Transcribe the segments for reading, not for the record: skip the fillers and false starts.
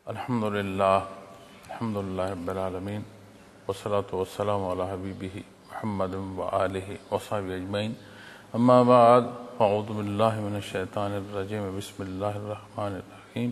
الحمدللہ رب العالمین والصلاة والسلام علی حبیبہ محمد وآلہ وصحبہ اجمعین اما بعد فاعوذ باللہ من الشیطان الرجیم بسم اللہ الرحمن الرحیم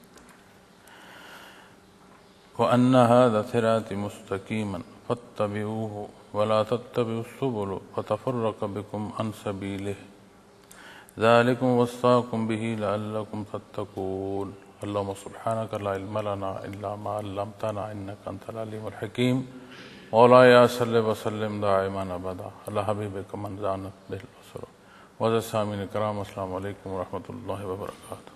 وَأَنَّ هَذَا صِرَاطِي مُسْتَقِيمًا فَاتَّبِعُوهُ وَلَا تَتَّبِعُوا السُّبُلَ فَتَفَرَّقَ بِكُمْ عَنْ سَبِيلِهِ ذَلِكُمْ وَصَّاكُمْ بِهِ لَعَلَّكُمْ تَتَّقُونَ اللهم سبحانك لا علم لنا إلا ما علمتنا إنك أنت العليم الحكيم مولاي صل وسلم دائما أبدا على حبيبك من زانت به البصر وعلى السامعين الكرام السلام علیکم ورحمۃ اللہ وبرکاتہ۔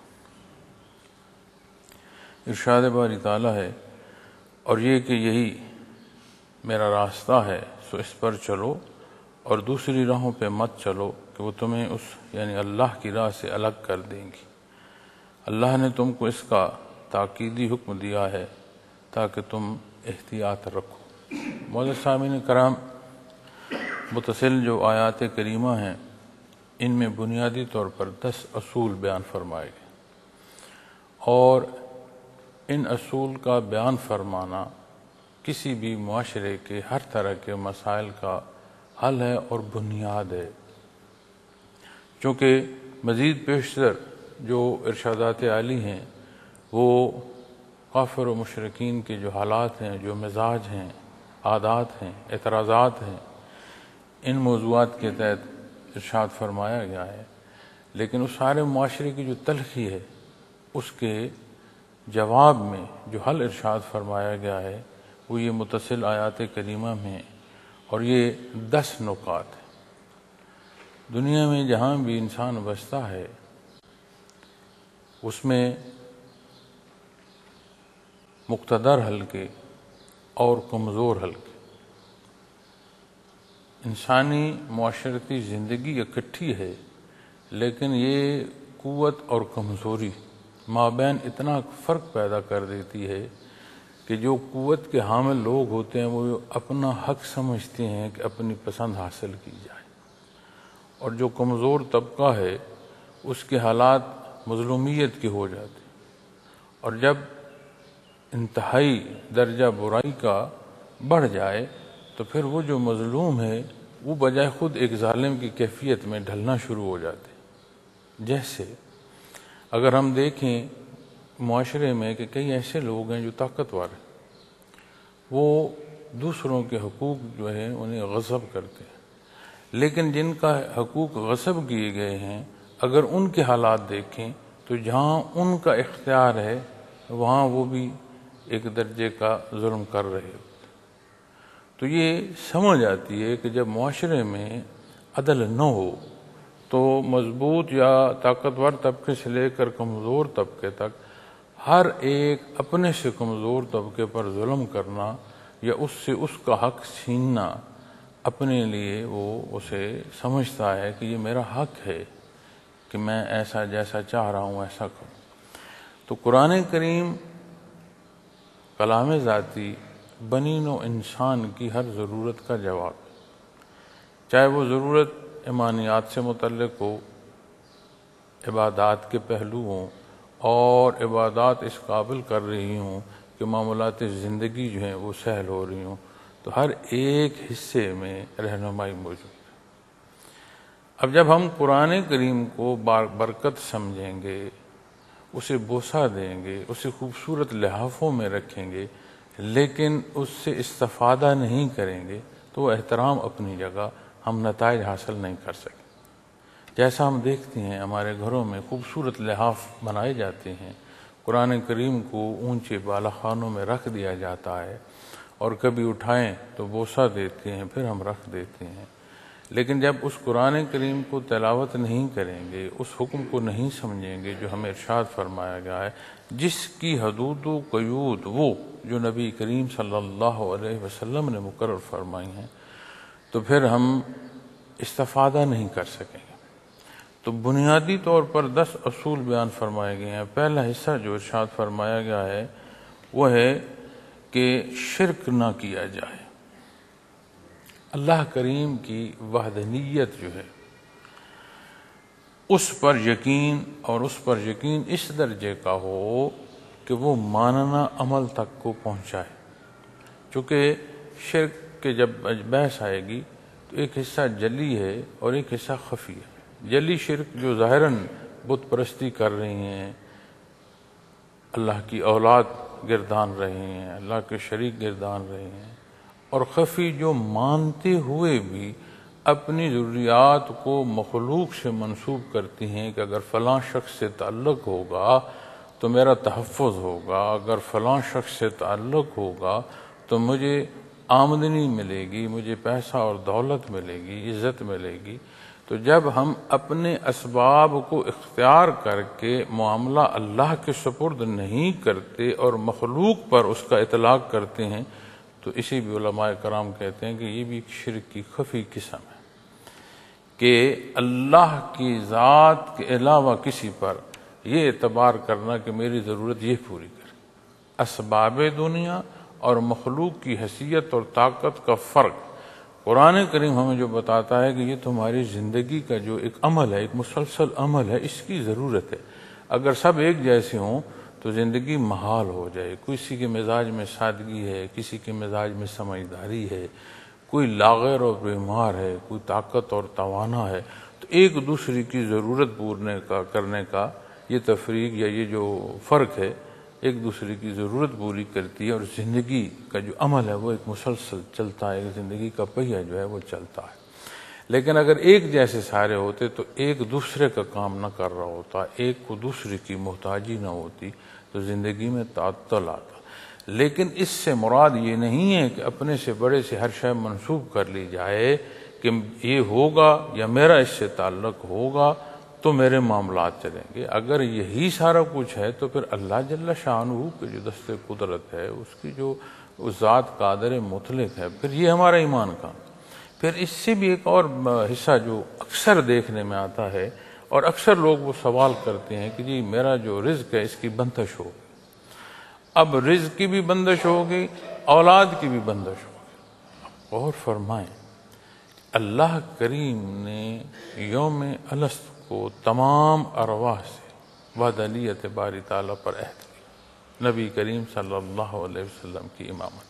ارشاد باری تعالیٰ ہے اور یہ کہ یہی میرا راستہ ہے سو اس پر چلو اور دوسری راہوں پہ مت چلو کہ وہ تمہیں اس یعنی اللہ کی راہ سے الگ کر دیں گی۔ اللہ نے تم کو اس کا تاکیدی حکم دیا ہے تاکہ تم احتیاط رکھو۔ معزز سامعین کرام، متصل جو آیات کریمہ ہیں ان میں بنیادی طور پر 10 اصول بیان فرمائے گئے اور ان اصول کا بیان فرمانا کسی بھی معاشرے کے ہر طرح کے مسائل کا حل ہے اور بنیاد ہے، چونکہ مزید پیشتر جو ارشادات عالی ہیں وہ کافر و مشرکین کے جو حالات ہیں، جو مزاج ہیں، عادات ہیں، اعتراضات ہیں، ان موضوعات کے تحت ارشاد فرمایا گیا ہے، لیکن اس سارے معاشرے کی جو تلخی ہے اس کے جواب میں جو حل ارشاد فرمایا گیا ہے وہ یہ متصل آیات کریمہ میں، اور یہ 10 نکات ہیں۔ دنیا میں جہاں بھی انسان بستا ہے اس میں مقتدر حلقے اور کمزور حلقے، انسانی معاشرتی زندگی اکٹھی ہے، لیکن یہ قوت اور کمزوری مابین اتنا فرق پیدا کر دیتی ہے کہ جو قوت کے حامل لوگ ہوتے ہیں وہ اپنا حق سمجھتے ہیں کہ اپنی پسند حاصل کی جائے، اور جو کمزور طبقہ ہے اس کے حالات مظلومیت کے ہو جاتے ہیں، اور جب انتہائی درجہ برائی کا بڑھ جائے تو پھر وہ جو مظلوم ہے وہ بجائے خود ایک ظالم کی کیفیت میں ڈھلنا شروع ہو جاتے ہیں۔ جیسے اگر ہم دیکھیں معاشرے میں کہ کئی ایسے لوگ ہیں جو طاقتور ہیں، وہ دوسروں کے حقوق جو ہیں انہیں غصب کرتے ہیں، لیکن جن کا حقوق غصب کیے گئے ہیں اگر ان کے حالات دیکھیں تو جہاں ان کا اختیار ہے وہاں وہ بھی ایک درجے کا ظلم کر رہے ہوتے۔ تو یہ سمجھ آتی ہے کہ جب معاشرے میں عدل نہ ہو تو مضبوط یا طاقتور طبقے سے لے کر کمزور طبقے تک ہر ایک اپنے سے کمزور طبقے پر ظلم کرنا یا اس سے اس کا حق چھیننا اپنے لیے وہ اسے سمجھتا ہے کہ یہ میرا حق ہے کہ میں ایسا جیسا چاہ رہا ہوں ایسا کروں۔ تو قرآن کریم کلام ذاتی بنی نوع انسان کی ہر ضرورت کا جواب ہے، چاہے وہ ضرورت ایمانیات سے متعلق ہو، عبادات کے پہلو ہوں، اور عبادات اس قابل کر رہی ہوں کہ معاملات زندگی جو ہیں وہ سہل ہو رہی ہوں، تو ہر ایک حصے میں رہنمائی موجود ہے۔ اب جب ہم قرآن کریم کو برکت سمجھیں گے، اسے بوسہ دیں گے، اسے خوبصورت لحافوں میں رکھیں گے، لیکن اس سے استفادہ نہیں کریں گے تو وہ احترام اپنی جگہ ہم نتائج حاصل نہیں کر سکیں۔ جیسا ہم دیکھتے ہیں ہمارے گھروں میں خوبصورت لحاف بنائے جاتے ہیں، قرآن کریم کو اونچے بالا خانوں میں رکھ دیا جاتا ہے، اور کبھی اٹھائیں تو بوسہ دیتے ہیں پھر ہم رکھ دیتے ہیں، لیکن جب اس قرآن کریم کو تلاوت نہیں کریں گے، اس حکم کو نہیں سمجھیں گے جو ہمیں ارشاد فرمایا گیا ہے، جس کی حدود و قیود وہ جو نبی کریم صلی اللہ علیہ وسلم نے مقرر فرمائی ہیں، تو پھر ہم استفادہ نہیں کر سکیں گے۔ تو بنیادی طور پر 10 اصول بیان فرمائے گئے ہیں۔ پہلا حصہ جو ارشاد فرمایا گیا ہے وہ ہے کہ شرک نہ کیا جائے، اللہ کریم کی وحدانیت جو ہے اس پر یقین، اور اس پر یقین اس درجے کا ہو کہ وہ ماننا عمل تک کو پہنچائے. چونکہ شرک کے جب بحث آئے گی تو ایک حصہ جلی ہے اور ایک حصہ خفی ہے. جلی شرک جو ظاہراً بت پرستی کر رہی ہیں، اللہ کی اولاد گردان رہے ہیں، اللہ کے شریک گردان رہے ہیں، اور خفی جو مانتے ہوئے بھی اپنی ضروریات کو مخلوق سے منسوب کرتی ہیں کہ اگر فلاں شخص سے تعلق ہوگا تو میرا تحفظ ہوگا، اگر فلاں شخص سے تعلق ہوگا تو مجھے آمدنی ملے گی، مجھے پیسہ اور دولت ملے گی، عزت ملے گی. تو جب ہم اپنے اسباب کو اختیار کر کے معاملہ اللہ کے سپرد نہیں کرتے اور مخلوق پر اس کا اطلاق کرتے ہیں تو اسی بھی علماء کرام کہتے ہیں کہ یہ بھی ایک شرک کی خفی قسم ہے کہ اللہ کی ذات کے علاوہ کسی پر یہ اعتبار کرنا کہ میری ضرورت یہ پوری کرے. اسباب دنیا اور مخلوق کی حیثیت اور طاقت کا فرق قرآن کریم ہمیں جو بتاتا ہے کہ یہ تمہاری زندگی کا جو ایک عمل ہے، ایک مسلسل عمل ہے، اس کی ضرورت ہے. اگر سب ایک جیسے ہوں تو زندگی محال ہو جائے. کسی کے مزاج میں سادگی ہے، کسی کے مزاج میں سمجھداری ہے، کوئی لاغر اور بیمار ہے، کوئی طاقت اور توانا ہے، تو ایک دوسرے کی ضرورت پورنے کا کرنے کا یہ تفریق یا یہ جو فرق ہے ایک دوسرے کی ضرورت پوری کرتی ہے. اور زندگی کا جو عمل ہے وہ ایک مسلسل چلتا ہے، زندگی کا پہیہ جو ہے وہ چلتا ہے. لیکن اگر ایک جیسے سارے ہوتے تو ایک دوسرے کا کام نہ کر رہا ہوتا، ایک کو دوسرے کی محتاجی نہ ہوتی تو زندگی میں تعطل آتا. لیکن اس سے مراد یہ نہیں ہے کہ اپنے سے بڑے سے ہر شے منسوب کر لی جائے کہ یہ ہوگا یا میرا اس سے تعلق ہوگا تو میرے معاملات چلیں گے. اگر یہی سارا کچھ ہے تو پھر اللہ جل شانہ کے جو دست قدرت ہے، اس کی جو ذات قادر مطلق ہے، پھر یہ ہمارا ایمان کا. پھر اس سے بھی ایک اور حصہ جو اکثر دیکھنے میں آتا ہے اور اکثر لوگ وہ سوال کرتے ہیں کہ جی میرا جو رزق ہے اس کی بندش ہوگی. اب رزق کی بھی بندش ہوگی، اولاد کی بھی بندش ہوگی. غور فرمائیں، اللہ کریم نے یوم الست کو تمام ارواح سے وحدانیت باری تعالیٰ پر عہد کیا، نبی کریم صلی اللہ علیہ وسلم کی امامت.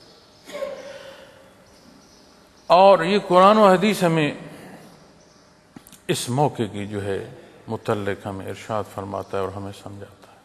اور یہ قرآن و حدیث ہمیں اس موقع کی جو ہے متعلق ہمیں ارشاد فرماتا ہے اور ہمیں سمجھاتا ہے.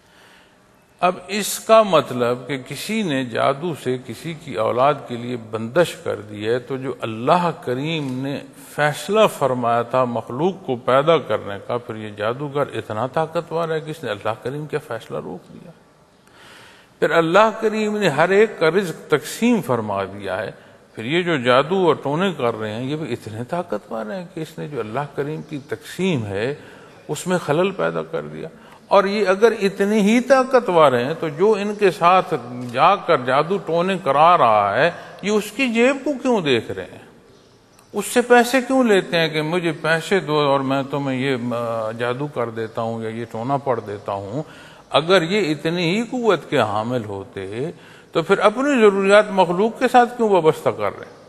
اب اس کا مطلب کہ کسی نے جادو سے کسی کی اولاد کے لیے بندش کر دی ہے تو جو اللہ کریم نے فیصلہ فرمایا تھا مخلوق کو پیدا کرنے کا، پھر یہ جادوگر اتنا طاقتور ہے کہ اس نے اللہ کریم کا فیصلہ روک دیا. پھر اللہ کریم نے ہر ایک کا رزق تقسیم فرما دیا ہے. پھر یہ جو جادو اور ٹونے کر رہے ہیں یہ بھی اتنے طاقتور ہیں کہ اس نے جو اللہ کریم کی تقسیم ہے اس میں خلل پیدا کر دیا. اور یہ اگر اتنے ہی طاقتور ہیں تو جو ان کے ساتھ جا کر جادو ٹونے کرا رہا ہے یہ اس کی جیب کو کیوں دیکھ رہے ہیں، اس سے پیسے کیوں لیتے ہیں کہ مجھے پیسے دو اور میں تمہیں یہ جادو کر دیتا ہوں یا یہ ٹونا پڑ دیتا ہوں. اگر یہ اتنی ہی قوت کے حامل ہوتے تو پھر اپنی ضروریات مخلوق کے ساتھ کیوں وابستہ کر رہے ہیں.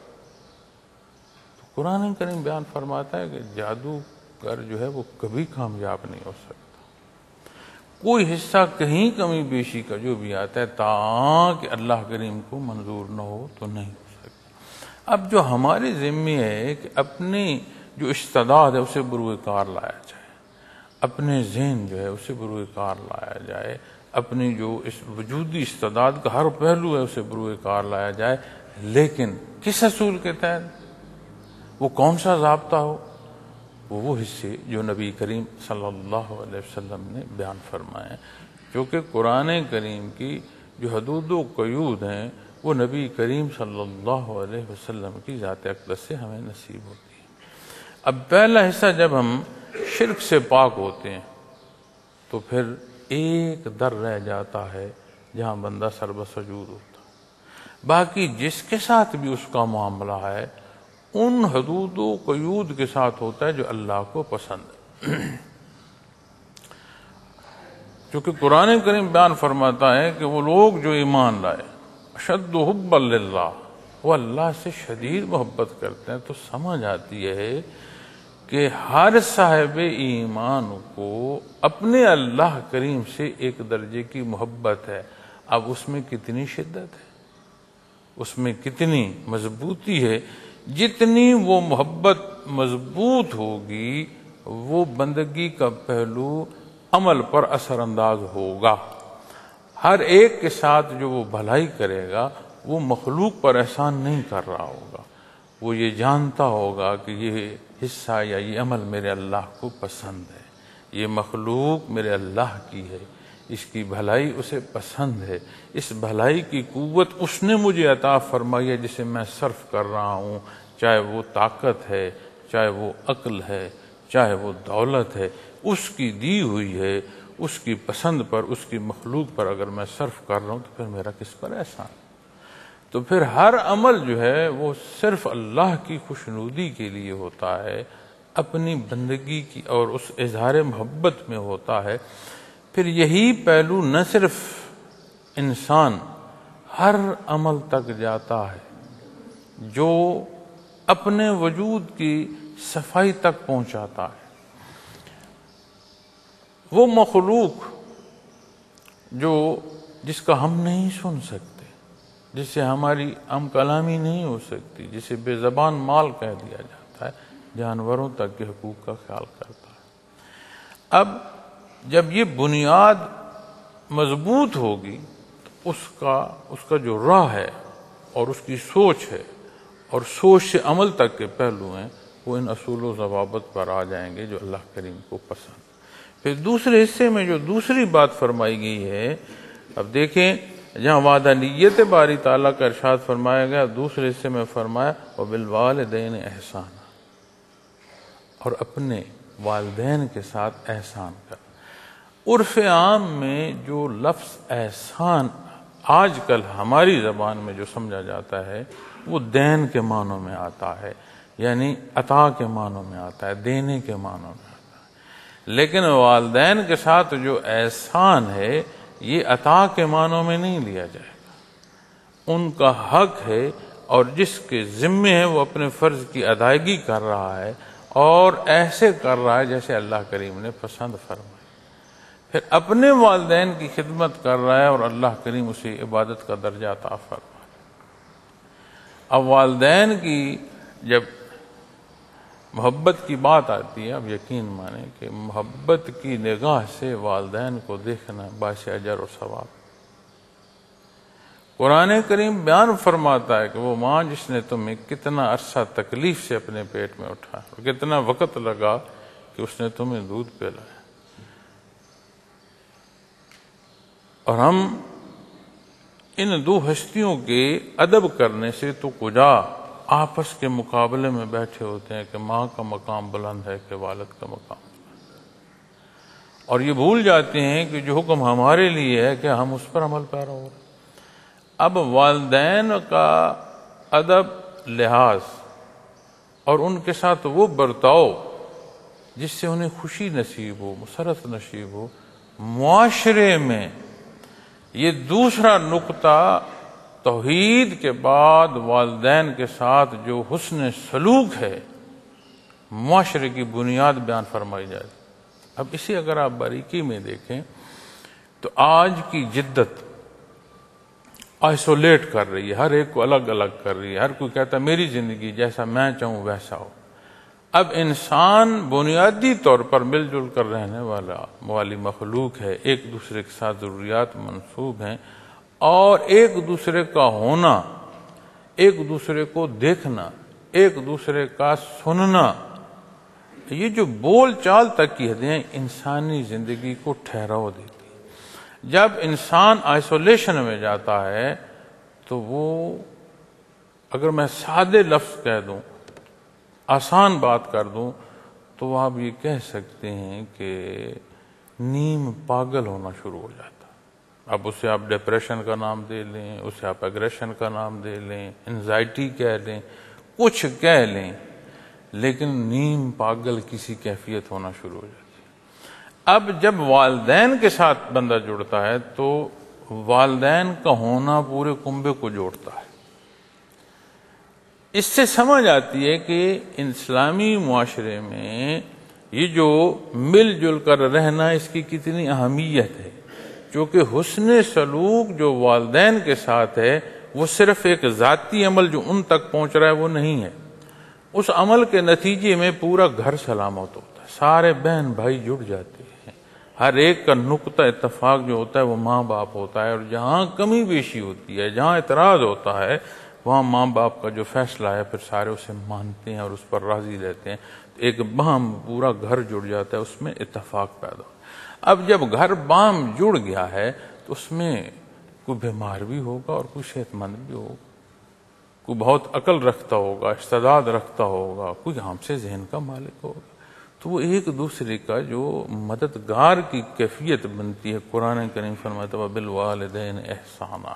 تو قرآن کریم بیان فرماتا ہے کہ جادوگر جو ہے وہ کبھی کامیاب نہیں ہو سکتا. کوئی حصہ کہیں کمی بیشی کا جو بھی آتا ہے تاکہ اللہ کریم کو منظور نہ ہو تو نہیں ہو سکتا. اب جو ہمارے ذمہ ہے کہ اپنی جو استعداد ہے اسے بروئے کار لایا جائے، اپنے ذہن جو ہے اسے بروئے کار لایا جائے، اپنی جو اس وجودی استعداد کا ہر پہلو ہے اسے بروئے کار لایا جائے. لیکن کس اصول کے تحت؟ وہ کون سا ضابطہ ہو؟ وہ حصے جو نبی کریم صلی اللہ علیہ وسلم نے بیان فرمائے، کیونکہ قرآن کریم کی جو حدود و قیود ہیں وہ نبی کریم صلی اللہ علیہ وسلم کی ذات اقدس سے ہمیں نصیب ہوتی ہے. اب پہلا حصہ جب ہم شرک سے پاک ہوتے ہیں تو پھر ایک در رہ جاتا ہے جہاں بندہ سربسجود ہوتا ہے. باقی جس کے ساتھ بھی اس کا معاملہ ہے ان حدود و قیود کے ساتھ ہوتا ہے جو اللہ کو پسند ہے. کیونکہ قرآن کریم بیان فرماتا ہے کہ وہ لوگ جو ایمان لائے اشد حبا للہ، وہ اللہ سے شدید محبت کرتے ہیں. تو سمجھ آتی ہے کہ ہر صاحب ایمان کو اپنے اللہ کریم سے ایک درجے کی محبت ہے۔ اب اس میں کتنی شدت ہے، اس میں کتنی مضبوطی ہے، جتنی وہ محبت مضبوط ہوگی وہ بندگی کا پہلو عمل پر اثر انداز ہوگا۔ ہر ایک کے ساتھ جو وہ بھلائی کرے گا وہ مخلوق پر احسان نہیں کر رہا ہوگا، وہ یہ جانتا ہوگا کہ یہ حصہ یا یہ عمل میرے اللہ کو پسند ہے، یہ مخلوق میرے اللہ کی ہے، اس کی بھلائی اسے پسند ہے، اس بھلائی کی قوت اس نے مجھے عطا فرمائی ہے جسے میں صرف کر رہا ہوں، چاہے وہ طاقت ہے، چاہے وہ عقل ہے، چاہے وہ دولت ہے، اس کی دی ہوئی ہے، اس کی پسند پر، اس کی مخلوق پر اگر میں صرف کر رہا ہوں تو پھر میرا کس پر احسان؟ تو پھر ہر عمل جو ہے وہ صرف اللہ کی خوشنودی کے لیے ہوتا ہے، اپنی بندگی کی اور اس اظہار محبت میں ہوتا ہے۔ پھر یہی پہلو نہ صرف انسان ہر عمل تک جاتا ہے جو اپنے وجود کی صفائی تک پہنچاتا ہے۔ وہ مخلوق جس کا ہم نہیں سن سکتے، جس سے ہماری ہم کلامی نہیں ہو سکتی، جسے بے زبان مال کہہ دیا جاتا ہے، جانوروں تک کے حقوق کا خیال کرتا ہے۔ اب جب یہ بنیاد مضبوط ہوگی تو اس کا جو راہ ہے اور اس کی سوچ ہے اور سوچ سے عمل تک کے پہلو ہیں وہ ان اصول و ضوابط پر آ جائیں گے جو اللہ کریم کو پسند۔ پھر دوسرے حصے میں جو دوسری بات فرمائی گئی ہے، اب دیکھیں جہاں وحدانیت باری تعالیٰ کا ارشاد فرمایا گیا، دوسرے حصے میں فرمایا وبالوالدین احسانا، اور اپنے والدین کے ساتھ احسان کر۔ عرف عام میں جو لفظ احسان آج کل ہماری زبان میں جو سمجھا جاتا ہے وہ دین کے معنوں میں آتا ہے، یعنی عطا کے معنوں میں آتا ہے، دینے کے معنوں میں آتا ہے۔ لیکن والدین کے ساتھ جو احسان ہے یہ عطا کے معنوں میں نہیں لیا جائے گا، ان کا حق ہے اور جس کے ذمے ہے وہ اپنے فرض کی ادائیگی کر رہا ہے اور ایسے کر رہا ہے جیسے اللہ کریم نے پسند فرمایا، پھر اپنے والدین کی خدمت کر رہا ہے اور اللہ کریم اسے عبادت کا درجہ عطا فرمایا۔ اب والدین کی جب محبت کی بات آتی ہے، اب یقین مانیں کہ محبت کی نگاہ سے والدین کو دیکھنا باعث اجر و ثواب۔ قرآن کریم بیان فرماتا ہے کہ وہ ماں جس نے تمہیں کتنا عرصہ تکلیف سے اپنے پیٹ میں اٹھا اور کتنا وقت لگا کہ اس نے تمہیں دودھ پلایا، اور ہم ان دو ہستیوں کے ادب کرنے سے تو کجا آپس کے مقابلے میں بیٹھے ہوتے ہیں کہ ماں کا مقام بلند ہے کہ والد کا مقام بلند ہے، اور یہ بھول جاتے ہیں کہ جو حکم ہمارے لیے ہے کہ ہم اس پر عمل پیرا ہو رہے ہیں۔ اب والدین کا ادب، لحاظ اور ان کے ساتھ وہ برتاؤ جس سے انہیں خوشی نصیب ہو، مسرت نصیب ہو، معاشرے میں یہ دوسرا نقطہ توحید کے بعد والدین کے ساتھ جو حسن سلوک ہے معاشرے کی بنیاد بیان فرمائی جائے۔ اب اسی اگر آپ باریکی میں دیکھیں تو آج کی جدت آئسولیٹ کر رہی ہے، ہر ایک کو الگ الگ کر رہی ہے، ہر کوئی کہتا ہے میری زندگی جیسا میں چاہوں ویسا ہو۔ اب انسان بنیادی طور پر مل جل کر رہنے والی مخلوق ہے، ایک دوسرے کے ساتھ ضروریات منسوب ہیں، اور ایک دوسرے کا ہونا، ایک دوسرے کو دیکھنا، ایک دوسرے کا سننا، یہ جو بول چال تک کی حدیں انسانی زندگی کو ٹھہراؤ دیتی ہیں۔ جب انسان آئسولیشن میں جاتا ہے تو وہ، اگر میں سادے لفظ کہہ دوں، آسان بات کر دوں تو آپ یہ کہہ سکتے ہیں کہ نیم پاگل ہونا شروع ہو جاتا ہے۔ اب اسے آپ ڈپریشن کا نام دے لیں، اسے آپ ایگریشن کا نام دے لیں، انزائٹی کہہ لیں، کچھ کہہ لیں، لیکن نیم پاگل کسی کیفیت ہونا شروع ہو جاتی ہے۔ اب جب والدین کے ساتھ بندہ جڑتا ہے تو والدین کا ہونا پورے کنبے کو جوڑتا ہے۔ اس سے سمجھ آتی ہے کہ اسلامی معاشرے میں یہ جو مل جل کر رہنا اس کی کتنی اہمیت ہے، کیونکہ حسن سلوک جو والدین کے ساتھ ہے وہ صرف ایک ذاتی عمل جو ان تک پہنچ رہا ہے وہ نہیں ہے، اس عمل کے نتیجے میں پورا گھر سلامت ہوتا ہے، سارے بہن بھائی جڑ جاتے ہیں، ہر ایک کا نقطہ اتفاق جو ہوتا ہے وہ ماں باپ ہوتا ہے، اور جہاں کمی بیشی ہوتی ہے، جہاں اعتراض ہوتا ہے، وہاں ماں باپ کا جو فیصلہ ہے پھر سارے اسے مانتے ہیں اور اس پر راضی رہتے ہیں، ایک باہم پورا گھر جڑ جاتا ہے، اس میں اتفاق پیدا ہوتا ہے۔ اب جب گھر باہم جڑ گیا ہے تو اس میں کوئی بیمار بھی ہوگا اور کوئی صحت مند بھی ہوگا، کوئی بہت عقل رکھتا ہوگا، استعداد رکھتا ہوگا، کوئی ہم سے ذہن کا مالک ہوگا، تو وہ ایک دوسرے کا جو مددگار کی کیفیت بنتی ہے۔ قرآن کریم فرماتا ہے وَبِالْوَالِدَيْنِ إِحْسَانًا،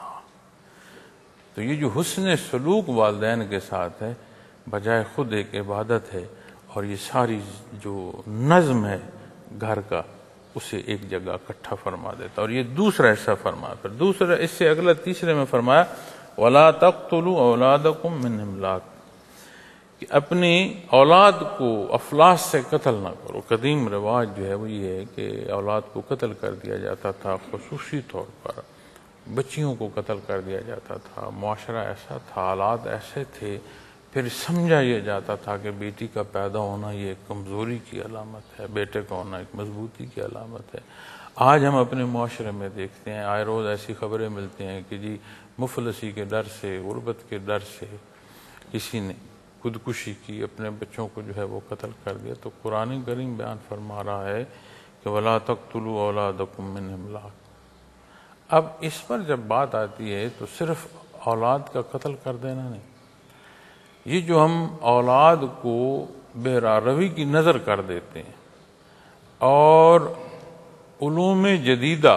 تو یہ جو حسن سلوک والدین کے ساتھ ہے بجائے خود ایک عبادت ہے، اور یہ ساری جو نظم ہے گھر کا اسے ایک جگہ اکٹھا فرما دیتا، اور یہ دوسرا حصہ فرمایا، پھر دوسرا اس سے اگلا تیسرے میں فرمایا وَلَا تَقْتُلُوا أَوْلَادَكُمْ مِنْ إِمْلَاقٍ، کہ اپنی اولاد کو افلاس سے قتل نہ کرو۔ قدیم رواج جو ہے وہ یہ ہے کہ اولاد کو قتل کر دیا جاتا تھا، خصوصی طور پر بچیوں کو قتل کر دیا جاتا تھا، معاشرہ ایسا تھا، حالات ایسے تھے، پھر سمجھا یہ جاتا تھا کہ بیٹی کا پیدا ہونا یہ ایک کمزوری کی علامت ہے، بیٹے کا ہونا ایک مضبوطی کی علامت ہے۔ آج ہم اپنے معاشرے میں دیکھتے ہیں، آئے روز ایسی خبریں ملتی ہیں کہ جی مفلسی کے ڈر سے، غربت کے ڈر سے کسی نے خودکشی کی، اپنے بچوں کو جو ہے وہ قتل کر دیا۔ تو قرآن کریم بیان فرما رہا ہے کہ وَلَا تَقْتُلُوا أَوْلَادَكُمْ مِنْ إِمْلَاقٍ۔ اب اس پر جب بات آتی ہے تو صرف اولاد کا قتل کر دینا نہیں، یہ جو ہم اولاد کو بے راہ روی کی نظر کر دیتے ہیں اور علوم جدیدہ،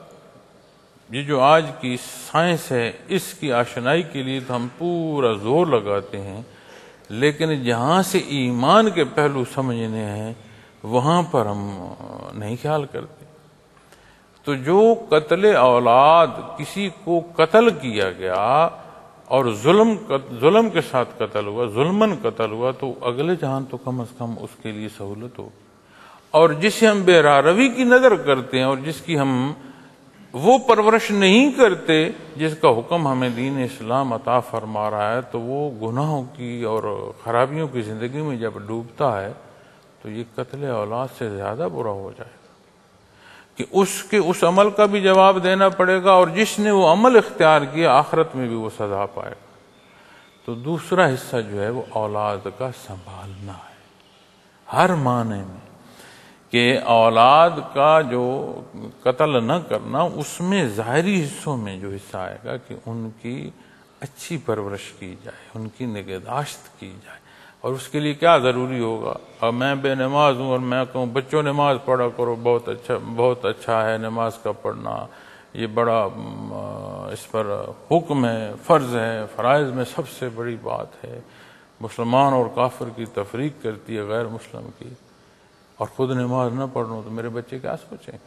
یہ جو آج کی سائنس ہے، اس کی آشنائی کے لیے تو ہم پورا زور لگاتے ہیں، لیکن جہاں سے ایمان کے پہلو سمجھنے ہیں وہاں پر ہم نہیں خیال کرتے۔ تو جو قتل اولاد، کسی کو قتل کیا گیا اور ظلم کے ساتھ قتل ہوا، ظلمن قتل ہوا، تو اگلے جہان تو کم از کم اس کے لیے سہولت ہو، اور جسے ہم بے راہ روی کی نظر کرتے ہیں اور جس کی ہم وہ پرورش نہیں کرتے جس کا حکم ہمیں دین اسلام عطا فرما رہا ہے، تو وہ گناہوں کی اور خرابیوں کی زندگی میں جب ڈوبتا ہے تو یہ قتل اولاد سے زیادہ برا ہو جائے گا کہ اس عمل کا بھی جواب دینا پڑے گا، اور جس نے وہ عمل اختیار کیا آخرت میں بھی وہ سزا پائے گا۔ تو دوسرا حصہ جو ہے وہ اولاد کا سنبھالنا ہے، ہر معنی میں، کہ اولاد کا جو قتل نہ کرنا، اس میں ظاہری حصوں میں جو حصہ آئے گا کہ ان کی اچھی پرورش کی جائے، ان کی نگہداشت کی جائے، اور اس کے لیے کیا ضروری ہوگا۔ اب میں بے نماز ہوں اور میں کہوں بچوں نماز پڑھا کرو، بہت اچھا ہے نماز کا پڑھنا، یہ بڑا اس پر حکم ہے، فرض ہے، فرائض میں سب سے بڑی بات ہے، مسلمان اور کافر کی تفریق کرتی ہے غیر مسلم کی، اور خود نماز نہ پڑھوں تو میرے بچے کیا سوچیں گے؟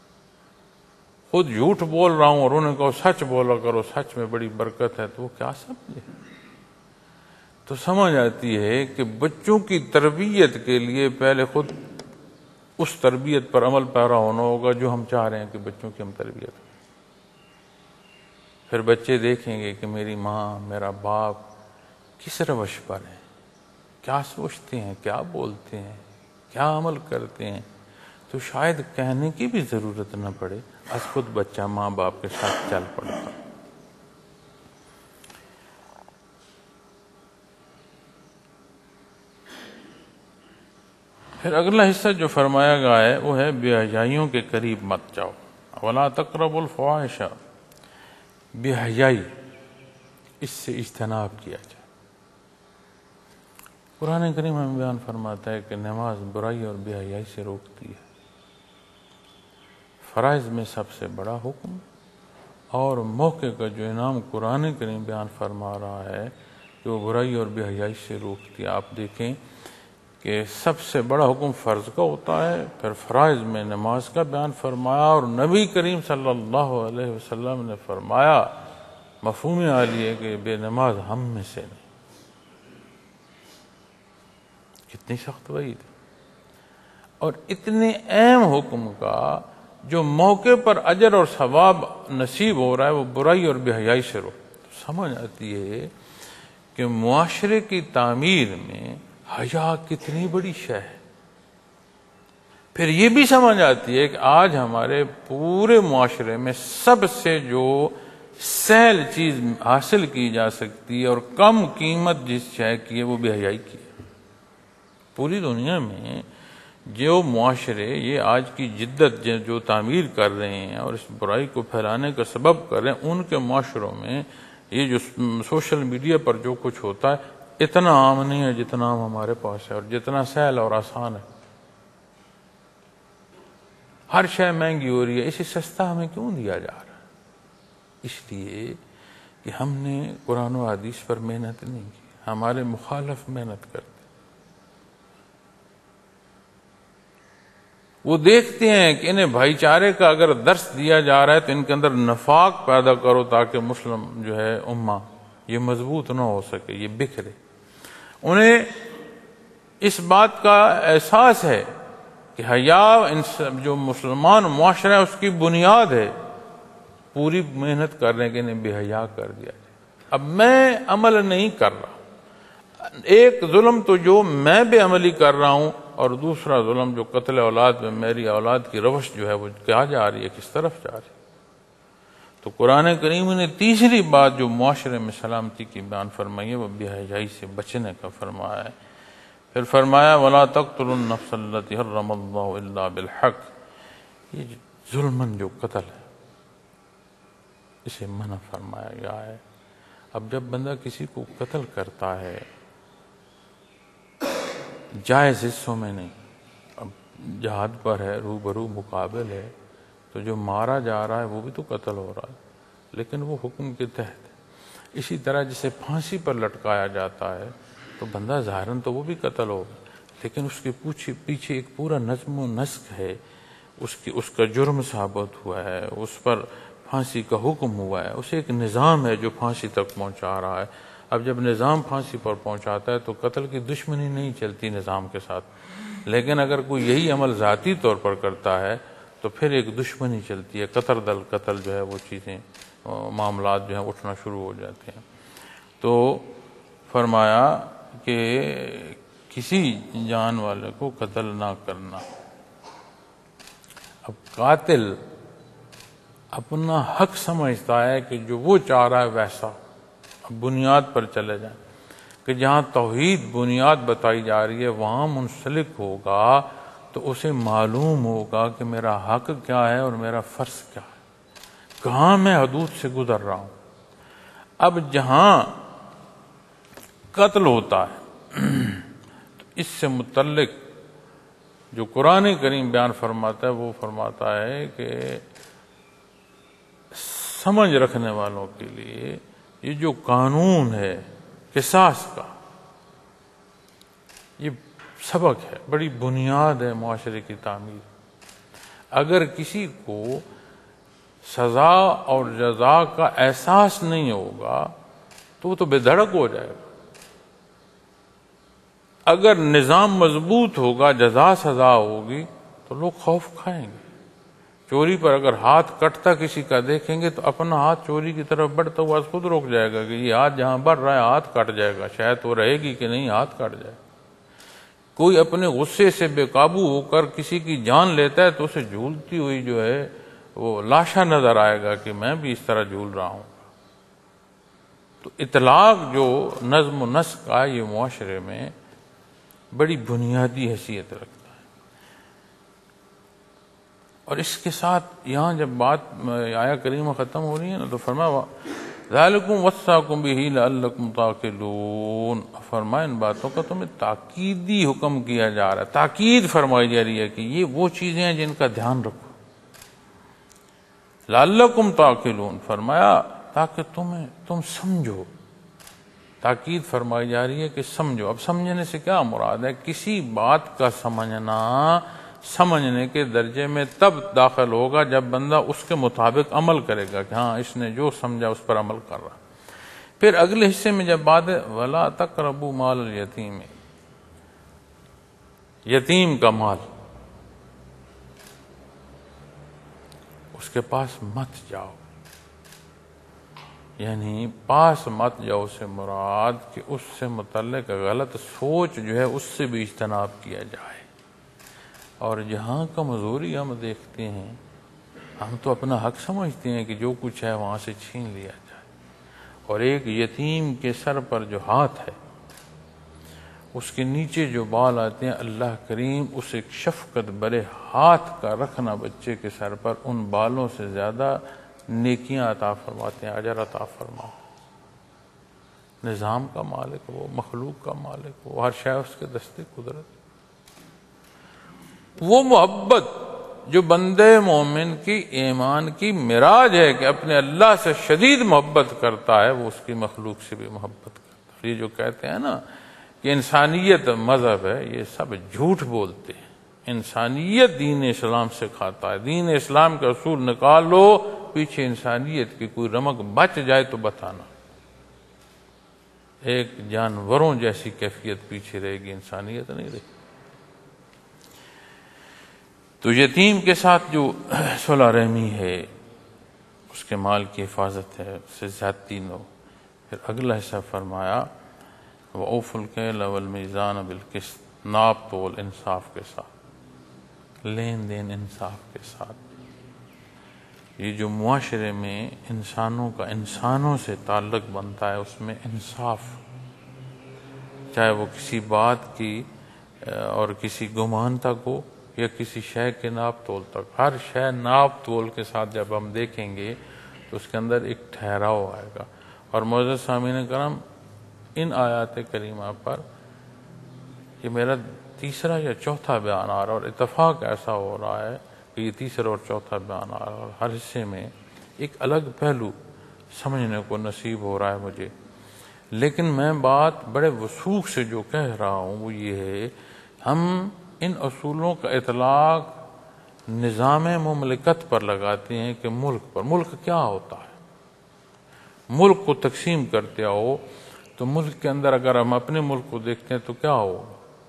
خود جھوٹ بول رہا ہوں اور انہیں کہو سچ بولا کرو، سچ میں بڑی برکت ہے، تو وہ کیا سمجھے؟ تو سمجھ آتی ہے کہ بچوں کی تربیت کے لیے پہلے خود اس تربیت پر عمل پیرا ہونا ہوگا جو ہم چاہ رہے ہیں کہ بچوں کی ہم تربیت کریں۔ پھر بچے دیکھیں گے کہ میری ماں، میرا باپ کس روش پر ہیں، کیا سوچتے ہیں، کیا بولتے ہیں، کیا عمل کرتے ہیں، تو شاید کہنے کی بھی ضرورت نہ پڑے، از خود بچہ ماں باپ کے ساتھ چل پڑتا۔ پھر اگلا حصہ جو فرمایا گیا ہے وہ ہے بے حیائیوں کے قریب مت جاؤ، وَلَا تَقْرَبُوا الْفَوَاحِشَ، بے حیائی اس سے اجتناب کیا جائے۔ قرآن کریم ہمیں بیان فرماتا ہے کہ نماز برائی اور بے حیائی سے روکتی ہے، فرائض میں سب سے بڑا حکم اور موقع کا جو انعام قرآن کریم بیان فرما رہا ہے کہ وہ برائی اور بے حیائی سے روکتی ہے۔ آپ دیکھیں کہ سب سے بڑا حکم فرض کا ہوتا ہے، پھر فرائض میں نماز کا بیان فرمایا، اور نبی کریم صلی اللہ علیہ وسلم نے فرمایا، مفہوم عالی ہے کہ بے نماز ہم میں سے نہیں۔ اتنی سخت وعید اور اتنے اہم حکم کا جو موقع پر اجر اور ثواب نصیب ہو رہا ہے وہ برائی اور بے حیائی سے رو. سمجھ آتی ہے کہ معاشرے کی تعمیر میں حیا کتنی بڑی شے ہے. پھر یہ بھی سمجھ آتی ہے کہ آج ہمارے پورے معاشرے میں سب سے جو سہل چیز حاصل کی جا سکتی ہے اور کم قیمت جس شے کی ہے وہ بے حیائی کی ہے. پوری دنیا میں جو معاشرے یہ آج کی جدت جو تعمیر کر رہے ہیں اور اس برائی کو پھیلانے کا سبب کر رہے ہیں، ان کے معاشروں میں یہ جو سوشل میڈیا پر جو کچھ ہوتا ہے اتنا عام نہیں ہے جتنا عام ہمارے پاس ہے اور جتنا سہل اور آسان ہے. ہر شے مہنگی ہو رہی ہے، اسے سستا ہمیں کیوں دیا جا رہا ہے؟ اس لیے کہ ہم نے قرآن و حدیث پر محنت نہیں کی، ہمارے مخالف محنت کرتے. وہ دیکھتے ہیں کہ انہیں بھائی چارے کا اگر درس دیا جا رہا ہے تو ان کے اندر نفاق پیدا کرو تاکہ مسلم جو ہے امہ یہ مضبوط نہ ہو سکے، یہ بکھرے. انہیں اس بات کا احساس ہے کہ حیا جو مسلمان معاشرہ ہے اس کی بنیاد ہے. پوری محنت کرنے کے انہیں بے حیا کر دیا جائے. اب میں عمل نہیں کر رہا، ایک ظلم تو جو میں بے عملی کر رہا ہوں اور دوسرا ظلم جو قتل اولاد میں میری اولاد کی روش جو ہے وہ کیا جا رہی ہے، کس طرف جا رہی ہے. تو قرآن کریم نے تیسری بات جو معاشرے میں سلامتی کی بیان فرمائی ہے وہ بے حیائی سے بچنے کا فرمایا ہے. پھر فرمایا وَلَا تَقْتُلُوا النَّفْسَ الَّتِي حَرَّمَ اللَّهُ إِلَّا بِالْحَقِّ. یہ ظلماً جو قتل ہے اسے منع فرمایا گیا ہے. اب جب بندہ کسی کو قتل کرتا ہے جائز حصوں میں نہیں، اب جہاد پر ہے، روبرو مقابل ہے، تو جو مارا جا رہا ہے وہ بھی تو قتل ہو رہا ہے لیکن وہ حکم کے تحت ہے. اسی طرح جسے پھانسی پر لٹکایا جاتا ہے تو بندہ ظاہراً تو وہ بھی قتل ہوگا لیکن اس کے پیچھے ایک پورا نظم و نسق ہے، اس کا جرم ثابت ہوا ہے، اس پر پھانسی کا حکم ہوا ہے، اسے ایک نظام ہے جو پھانسی تک پہنچا رہا ہے. اب جب نظام پھانسی پر پہنچاتا ہے تو قتل کی دشمنی نہیں چلتی نظام کے ساتھ، لیکن اگر کوئی یہی عمل ذاتی طور پر کرتا ہے تو پھر ایک دشمنی چلتی ہے، قطر دل قتل جو ہے وہ چیزیں معاملات جو ہیں اٹھنا شروع ہو جاتے ہیں. تو فرمایا کہ کسی جان والے کو قتل نہ کرنا. اب قاتل اپنا حق سمجھتا ہے کہ جو وہ چاہ رہا ہے ویسا. اب بنیاد پر چلے جائیں کہ جہاں توحید بنیاد بتائی جا رہی ہے وہاں منسلک ہوگا تو اسے معلوم ہوگا کہ میرا حق کیا ہے اور میرا فرض کیا ہے، کہاں میں حدود سے گزر رہا ہوں. اب جہاں قتل ہوتا ہے تو اس سے متعلق جو قرآن کریم بیان فرماتا ہے وہ فرماتا ہے کہ سمجھ رکھنے والوں کے لیے یہ جو قانون ہے قصاص کا یہ سبق ہے، بڑی بنیاد ہے معاشرے کی تعمیر. اگر کسی کو سزا اور جزا کا احساس نہیں ہوگا تو وہ تو بے دھڑک ہو جائے گا. اگر نظام مضبوط ہوگا، جزا سزا ہوگی تو لوگ خوف کھائیں گے. چوری پر اگر ہاتھ کٹتا کسی کا دیکھیں گے تو اپنا ہاتھ چوری کی طرف بڑھتا ہوا خود روک جائے گا کہ یہ ہاتھ جہاں بڑھ رہا ہے ہاتھ کٹ جائے گا، شاید وہ رہے گی کہ نہیں ہاتھ کٹ جائے. کوئی اپنے غصے سے بے قابو ہو کر کسی کی جان لیتا ہے تو اسے جھولتی ہوئی جو ہے وہ لاشا نظر آئے گا کہ میں بھی اس طرح جھول رہا ہوں. تو اطلاق جو نظم و نسق کا یہ معاشرے میں بڑی بنیادی حیثیت رکھتا ہے. اور اس کے ساتھ یہاں جب بات آیا کریمہ ختم ہو رہی ہے نا تو فرمایا ذالکم وصاکم بہ لعلکم تعقلون. فرمایا ان باتوں کا تمہیں تاکیدی حکم کیا جا رہا ہے، تاکید فرمائی جا رہی ہے کہ یہ وہ چیزیں ہیں جن کا دھیان رکھو. لعلکم تعقلون فرمایا تاکہ تم سمجھو. تاکید فرمائی جا رہی ہے کہ سمجھو. اب سمجھنے سے کیا مراد ہے؟ کسی بات کا سمجھنے کے درجے میں تب داخل ہوگا جب بندہ اس کے مطابق عمل کرے گا کہ ہاں اس نے جو سمجھا اس پر عمل کر رہا. پھر اگلے حصے میں جب بات ہے وَلَا تَقْرَبُوا مَالَ الْيَتِيمِ، یتیم کا مال اس کے پاس مت جاؤ، یعنی پاس مت جاؤ سے مراد کہ اس سے متعلق غلط سوچ جو ہے اس سے بھی اجتناب کیا جائے۔ اور جہاں کمزوری ہم دیکھتے ہیں، ہم تو اپنا حق سمجھتے ہیں کہ جو کچھ ہے وہاں سے چھین لیا جائے، اور ایک یتیم کے سر پر جو ہاتھ ہے اس کے نیچے جو بال آتے ہیں، اللہ کریم اس ایک شفقت برے ہاتھ کا رکھنا بچے کے سر پر، ان بالوں سے زیادہ نیکیاں عطا فرماتے ہیں، اجر عطا فرما۔ نظام کا مالک وہ، مخلوق کا مالک وہ، ہر شے اس کے دستے قدرت۔ وہ محبت جو بندے مومن کی ایمان کی معراج ہے کہ اپنے اللہ سے شدید محبت کرتا ہے، وہ اس کی مخلوق سے بھی محبت کرتا ہے۔ یہ جو کہتے ہیں نا کہ انسانیت مذہب ہے، یہ سب جھوٹ بولتے ہیں۔ انسانیت دین اسلام سے کھاتا ہے، دین اسلام کے اصول نکال لو، پیچھے انسانیت کی کوئی رمق بچ جائے تو بتانا۔ ایک جانوروں جیسی کیفیت پیچھے رہے گی، انسانیت نہیں رہے۔ تو یتیم کے ساتھ جو صلح رحمی ہے، اس کے مال کی حفاظت ہے، اس سے زیادتی نہ ہو۔ پھر اگلا حصہ فرمایا وَأَوْفُوا الْكَيْلَ وَالْمِيزَانَ بِالْقِسْطِ، ناپ تول انصاف کے ساتھ، لین دین انصاف کے ساتھ۔ یہ جو معاشرے میں انسانوں کا انسانوں سے تعلق بنتا ہے، اس میں انصاف، چاہے وہ کسی بات کی اور کسی گمان تک ہو یا کسی شے کے ناپ تول تک، ہر شے ناپ تول کے ساتھ جب ہم دیکھیں گے تو اس کے اندر ایک ٹھہراؤ آئے گا۔ اور معزز سامعین کرام، ان آیات کریمہ پر یہ میرا تیسرا یا چوتھا بیان آ رہا ہے، اور اتفاق ایسا ہو رہا ہے کہ یہ تیسرا اور چوتھا بیان آ رہا ہے، اور ہر حصے میں ایک الگ پہلو سمجھنے کو نصیب ہو رہا ہے مجھے۔ لیکن میں بات بڑے وثوق سے جو کہہ رہا ہوں وہ یہ ہے، ہم ان اصولوں کا اطلاق نظام مملکت پر لگاتے ہیں کہ ملک پر۔ ملک کیا ہوتا ہے؟ ملک کو تقسیم کرتے ہو تو ملک کے اندر اگر ہم اپنے ملک کو دیکھتے ہیں تو کیا ہوگا؟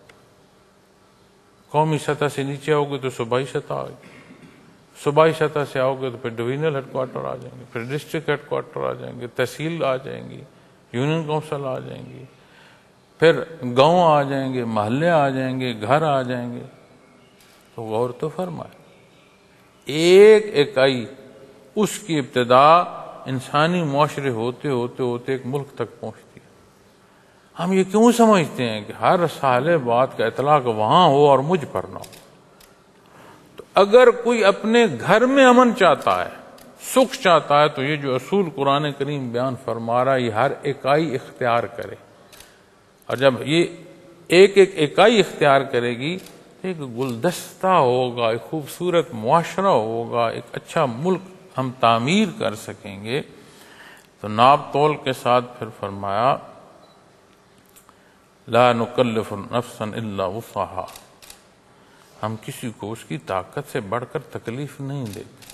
قومی سطح سے نیچے آؤ گے تو صوبائی سطح آئے گی، صوبائی سطح سے آؤ گے تو پھر ڈویژنل ہیڈ کوارٹر آ جائیں گے، پھر ڈسٹرکٹ ہیڈ کوارٹر آ جائیں گے، تحصیل آ جائیں گی، یونین کونسل آ جائیں گی، پھر گاؤں آ جائیں گے، محلے آ جائیں گے، گھر آ جائیں گے۔ تو غور تو فرمائے، ایک اکائی اس کی ابتدا انسانی معاشرے ہوتے ہوتے ہوتے ایک ملک تک پہنچتی ہے۔ ہم یہ کیوں سمجھتے ہیں کہ ہر سال بات کا اطلاق وہاں ہو اور مجھ پر نہ ہو؟ تو اگر کوئی اپنے گھر میں امن چاہتا ہے، سکھ چاہتا ہے، تو یہ جو اصول قرآن کریم بیان فرما رہا ہے یہ ہر اکائی اختیار کرے۔ اور جب یہ ایک ایک اکائی اختیار کرے گی، ایک گلدستہ ہوگا، ایک خوبصورت معاشرہ ہوگا، ایک اچھا ملک ہم تعمیر کر سکیں گے۔ تو ناپ تول کے ساتھ پھر فرمایا لا نکلف نفسا الا وسعها، ہم کسی کو اس کی طاقت سے بڑھ کر تکلیف نہیں دیتے۔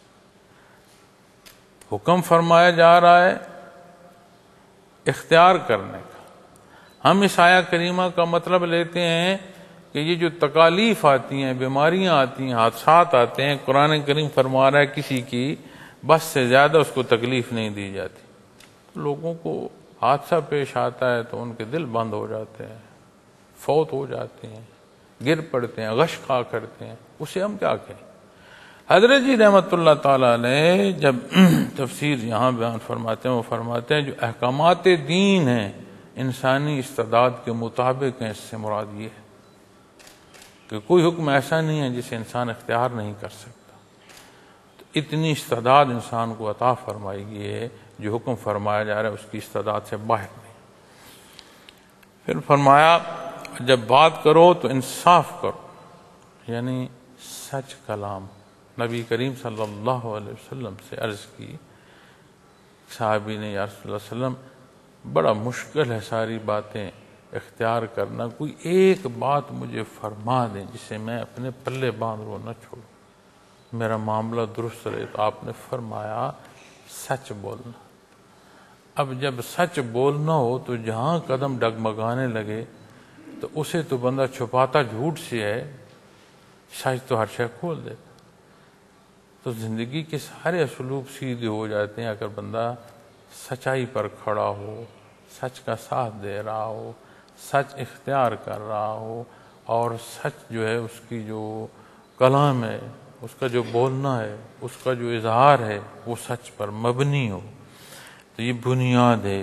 حکم فرمایا جا رہا ہے اختیار کرنے کا۔ ہم اس آیہ کریمہ کا مطلب لیتے ہیں کہ یہ جو تکالیف آتی ہیں، بیماریاں آتی ہیں، حادثات آتے ہیں، قرآن کریم فرما رہا ہے کسی کی بس سے زیادہ اس کو تکلیف نہیں دی جاتی۔ لوگوں کو حادثہ پیش آتا ہے تو ان کے دل بند ہو جاتے ہیں، فوت ہو جاتے ہیں، گر پڑتے ہیں، غش خواہ کرتے ہیں، اسے ہم کیا کہیں؟ حضرت جی رحمت اللہ تعالیٰ نے جب تفسیر یہاں بیان فرماتے ہیں، وہ فرماتے ہیں جو احکامات دین ہیں انسانی استعداد کے مطابق ہیں۔ اس سے مراد یہ ہے کہ کوئی حکم ایسا نہیں ہے جسے انسان اختیار نہیں کر سکتا۔ تو اتنی استعداد انسان کو عطا فرمائی گئی ہے، جو حکم فرمایا جا رہا ہے اس کی استعداد سے باہر نہیں۔ پھر فرمایا جب بات کرو تو انصاف کرو، یعنی سچ کلام۔ نبی کریم صلی اللہ علیہ وسلم سے عرض کی، صحابی نے یا رسول اللہ علیہ وسلم بڑا مشکل ہے ساری باتیں اختیار کرنا، کوئی ایک بات مجھے فرما دیں جسے میں اپنے پلے باندھ لوں، نہ چھوڑوں، میرا معاملہ درست رہے۔ تو آپ نے فرمایا سچ بولنا۔ اب جب سچ بولنا ہو تو جہاں قدم ڈگمگانے لگے تو اسے تو بندہ چھپاتا جھوٹ سے ہے، سچ تو ہر شے کھول دیتا. تو زندگی کے سارے اسلوب سیدھے ہو جاتے ہیں اگر بندہ سچائی پر کھڑا ہو، سچ کا ساتھ دے رہا ہو، سچ اختیار کر رہا ہو، اور سچ جو ہے اس کی جو کلام ہے، اس کا جو بولنا ہے، اس کا جو اظہار ہے وہ سچ پر مبنی ہو. تو یہ بنیاد ہے.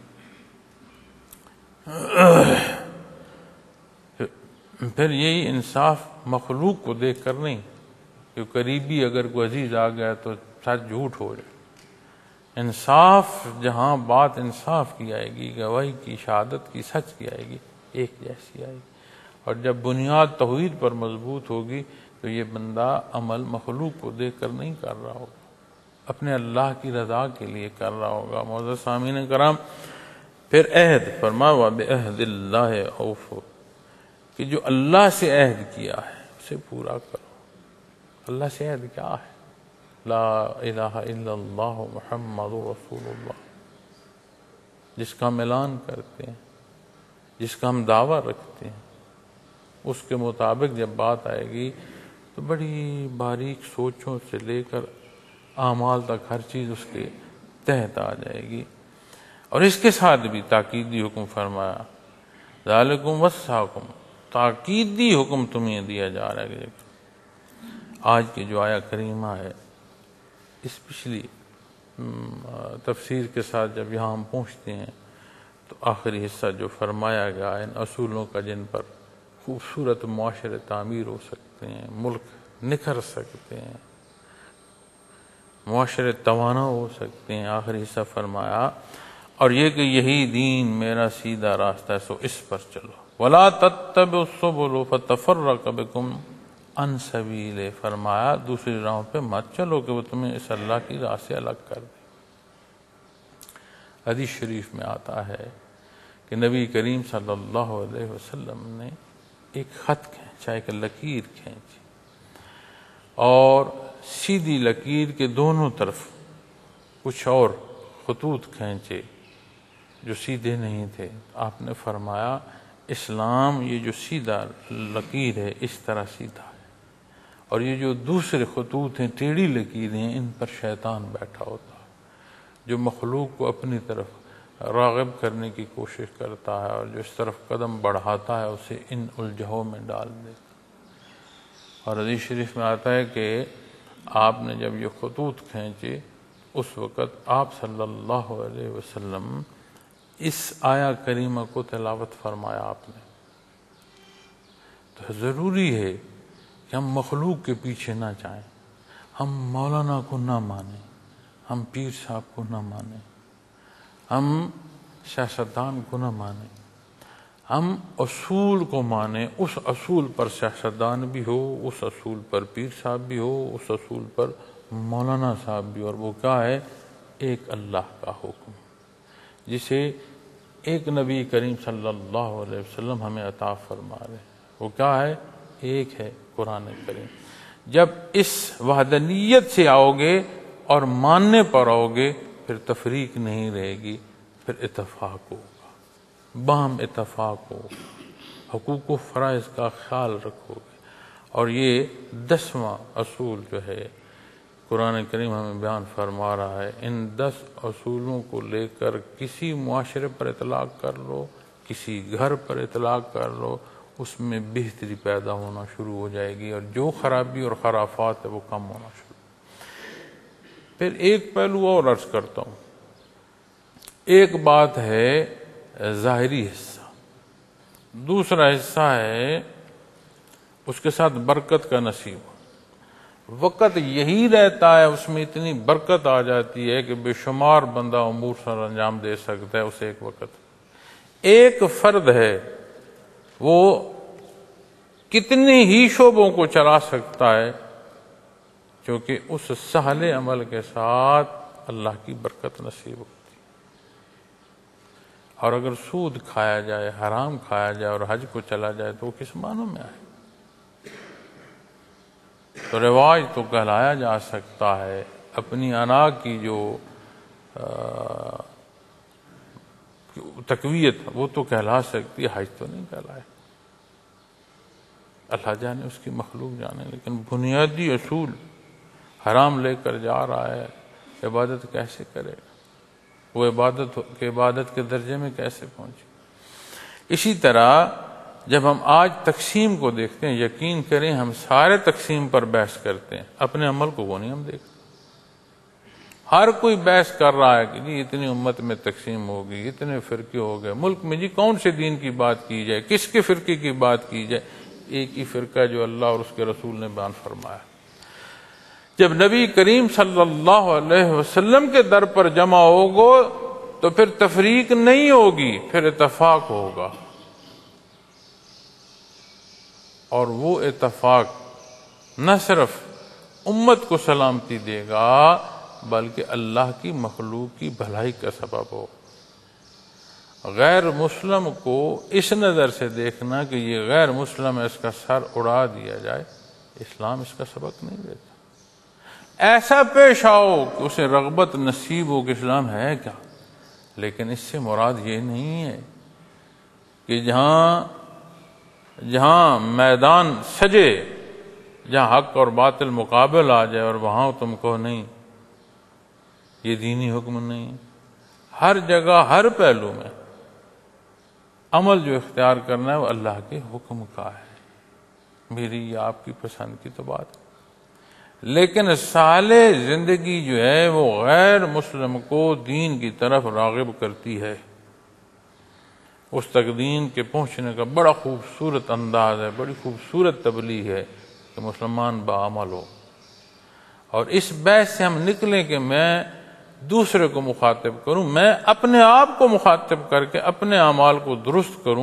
پھر یہی انصاف مخلوق کو دیکھ کر نہیں کہ قریبی اگر کوئی عزیز آ گیا تو سچ جھوٹ ہو جائے. انصاف جہاں بات انصاف کی آئے گی، گواہی کی، شہادت کی، سچ کی آئے گی، ایک جیسی آئے گی. اور جب بنیاد توحید پر مضبوط ہوگی تو یہ بندہ عمل مخلوق کو دیکھ کر نہیں کر رہا ہوگا، اپنے اللہ کی رضا کے لیے کر رہا ہوگا. معزز سامعین کرام، پھر عہد فرما وَبِعَهْدِ اللَّهِ أَوْفُوا، کہ جو اللہ سے عہد کیا ہے اسے پورا کرو. اللہ سے عہد کیا ہے؟ لا الہ الا اللہ محمد رسول اللہ، جس کا ہم اعلان کرتے ہیں، جس کا ہم دعویٰ رکھتے ہیں، اس کے مطابق جب بات آئے گی تو بڑی باریک سوچوں سے لے کر اعمال تک ہر چیز اس کے تحت آ جائے گی. اور اس کے ساتھ بھی تاکیدی حکم فرمایا، ذالکم وصاکم، تاکیدی حکم تمہیں دیا جا رہا ہے. آج کی جو آیہ کریمہ ہے، اس پچھلی تفسیر کے ساتھ جب یہاں ہم پہنچتے ہیں تو آخری حصہ جو فرمایا گیا ان اصولوں کا جن پر خوبصورت معاشرے تعمیر ہو سکتے ہیں، ملک نکھر سکتے ہیں، معاشرے توانا ہو سکتے ہیں، آخری حصہ فرمایا اور یہ کہ یہی دین میرا سیدھا راستہ ہے سو اس پر چلو. وَلَا تَتَّبِعُوا السُّبُلَ فَتَفَرَّقَ بِكُمْ عَنْ سَبِيلِهِ، فرمایا دوسری راہوں پہ مت چلو کہ وہ تمہیں اس اللہ کی راہ سے الگ کر دے. حدیث شریف میں آتا ہے کہ نبی کریم صلی اللہ علیہ وسلم نے ایک خط کھینچا، ایک لکیر کھینچی، اور سیدھی لکیر کے دونوں طرف کچھ اور خطوط کھینچے جو سیدھے نہیں تھے. آپ نے فرمایا اسلام یہ جو سیدھا لکیر ہے اس طرح سیدھا ہے، اور یہ جو دوسرے خطوط ہیں، ٹیڑھی لکیریں ہیں، ان پر شیطان بیٹھا ہوتا ہے جو مخلوق کو اپنی طرف راغب کرنے کی کوشش کرتا ہے اور جو اس طرف قدم بڑھاتا ہے اسے ان الجھوں میں ڈال دیتا. اور حدیث شریف میں آتا ہے کہ آپ نے جب یہ خطوط کھینچے اس وقت آپ صلی اللہ علیہ وسلم اس آیہ کریمہ کو تلاوت فرمایا آپ نے. تو ضروری ہے کہ ہم مخلوق کے پیچھے نہ جائیں، ہم مولانا کو نہ مانیں، ہم پیر صاحب کو نہ مانیں، ہم سیاستدان کو نہ مانیں، ہم اصول کو مانیں. اس اصول پر سیاستدان بھی ہو، اس اصول پر پیر صاحب بھی ہو، اس اصول پر مولانا صاحب بھی. اور وہ کیا ہے؟ ایک اللہ کا حکم جسے ایک نبی کریم صلی اللہ علیہ وسلم ہمیں عطا فرما رہے ہیں. وہ کیا ہے؟ ایک ہے قرآن کریم. جب اس وحدانیت سے آؤ گے اور ماننے پر آؤ گے پھر تفریق نہیں رہے گی، پھر اتفاق ہوگا، باہم اتفاق ہو، حقوق و فرائض کا خیال رکھو گے. اور یہ 10واں اصول جو ہے قرآن کریم ہمیں بیان فرما رہا ہے. ان 10 اصولوں کو لے کر کسی معاشرے پر اطلاق کر لو، کسی گھر پر اطلاق کر لو، اس میں بہتری پیدا ہونا شروع ہو جائے گی اور جو خرابی اور خرافات ہے وہ کم ہونا شروع. پھر ایک پہلو اور عرض کرتا ہوں. ایک بات ہے ظاہری حصہ، دوسرا حصہ ہے اس کے ساتھ برکت کا نصیب. وقت یہی رہتا ہے، اس میں اتنی برکت آ جاتی ہے کہ بے شمار بندہ امور سر انجام دے سکتا ہے. اسے ایک وقت ایک فرد ہے وہ کتنے ہی شعبوں کو چلا سکتا ہے کیونکہ اس سہل عمل کے ساتھ اللہ کی برکت نصیب ہوتی. اور اگر سود کھایا جائے، حرام کھایا جائے اور حج کو چلا جائے تو وہ کس معنوں میں آئے؟ تو رواج تو کہلایا جا سکتا ہے، اپنی انا کی جو تقویت وہ تو کہلا سکتی ہے، حج تو نہیں کہلائے. اللہ جانے، اس کی مخلوق جانے، لیکن بنیادی اصول حرام لے کر جا رہا ہے، عبادت کیسے کرے گا؟ وہ عبادت کے درجے میں کیسے پہنچے؟ اسی طرح جب ہم آج تقسیم کو دیکھتے ہیں، یقین کریں ہم سارے تقسیم پر بحث کرتے ہیں، اپنے عمل کو وہ نہیں ہم دیکھتے۔ ہر کوئی بحث کر رہا ہے کہ جی اتنی امت میں تقسیم ہوگی، اتنے فرقے ہو گئے، ملک میں جی کون سے دین کی بات کی جائے، کس کے فرقے کی بات کی جائے؟ ایک ہی فرقہ جو اللہ اور اس کے رسول نے بیان فرمایا۔ جب نبی کریم صلی اللہ علیہ وسلم کے در پر جمع ہوگو تو پھر تفریق نہیں ہوگی، پھر اتفاق ہوگا، اور وہ اتفاق نہ صرف امت کو سلامتی دے گا بلکہ اللہ کی مخلوق کی بھلائی کا سبب ہو۔ غیر مسلم کو اس نظر سے دیکھنا کہ یہ غیر مسلم ہے، اس کا سر اڑا دیا جائے، اسلام اس کا سبق نہیں دیتا۔ ایسا پیش آؤ کہ اسے رغبت نصیب ہو کہ اسلام ہے کیا، لیکن اس سے مراد یہ نہیں ہے کہ جہاں میدان سجے، جہاں حق اور باطل مقابل آ جائے اور وہاں تم کو نہیں، یہ دینی حکم نہیں۔ ہر جگہ ہر پہلو میں عمل جو اختیار کرنا ہے وہ اللہ کے حکم کا ہے، میری یا آپ کی پسند کی تو بات ہے، لیکن صالح زندگی جو ہے وہ غیر مسلم کو دین کی طرف راغب کرتی ہے۔ اس تک دین کے پہنچنے کا بڑا خوبصورت انداز ہے، بڑی خوبصورت تبلیغ ہے کہ مسلمان باعمل ہو، اور اس بحث سے ہم نکلیں کہ میں دوسرے کو مخاطب کروں، میں اپنے آپ کو مخاطب کر کے اپنے اعمال کو درست کروں،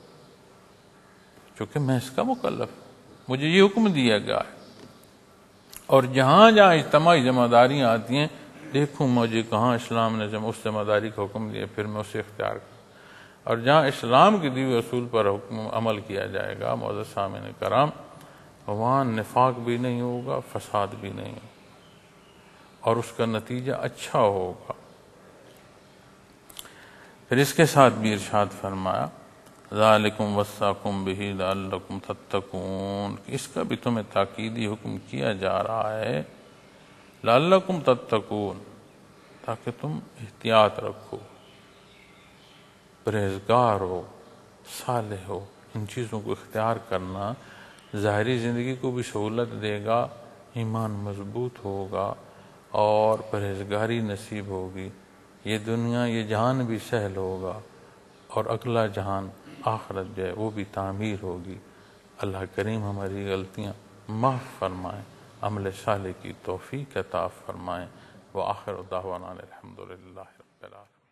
چونکہ میں اس کا مکلف ہوں، مجھے یہ حکم دیا گیا ہے۔ اور جہاں جہاں اجتماعی ذمہ داریاں آتی ہیں، دیکھوں مجھے کہاں اسلام نے اس ذمہ داری کا حکم دیا، پھر میں اسے اختیار کروں، اور جہاں اسلام کے دیے اصول پر عمل کیا جائے گا معزز سامعین کرام، وہاں نفاق بھی نہیں ہوگا، فساد بھی نہیں ہوگا، اور اس کا نتیجہ اچھا ہوگا۔ پھر اس کے ساتھ بھی ارشاد فرمایا ذالکم وصاکم بہ لعلکم تتقون، اس کا بھی تمہیں تاکیدی حکم کیا جا رہا ہے، لعلکم تتقون، تاکہ تم احتیاط رکھو، پرہیزگار ہو، صالح ہو۔ ان چیزوں کو اختیار کرنا ظاہری زندگی کو بھی سہولت دے گا، ایمان مضبوط ہوگا اور پرہیزگاری نصیب ہوگی، یہ دنیا یہ جہان بھی سہل ہوگا، اور اگلا جہان آخرت جو ہے وہ بھی تعمیر ہوگی۔ اللہ کریم ہماری غلطیاں معاف فرمائیں، عمل صالح کی توفیق عطا فرمائیں۔ وآخر دعوانا الحمدللہ رب العالمین۔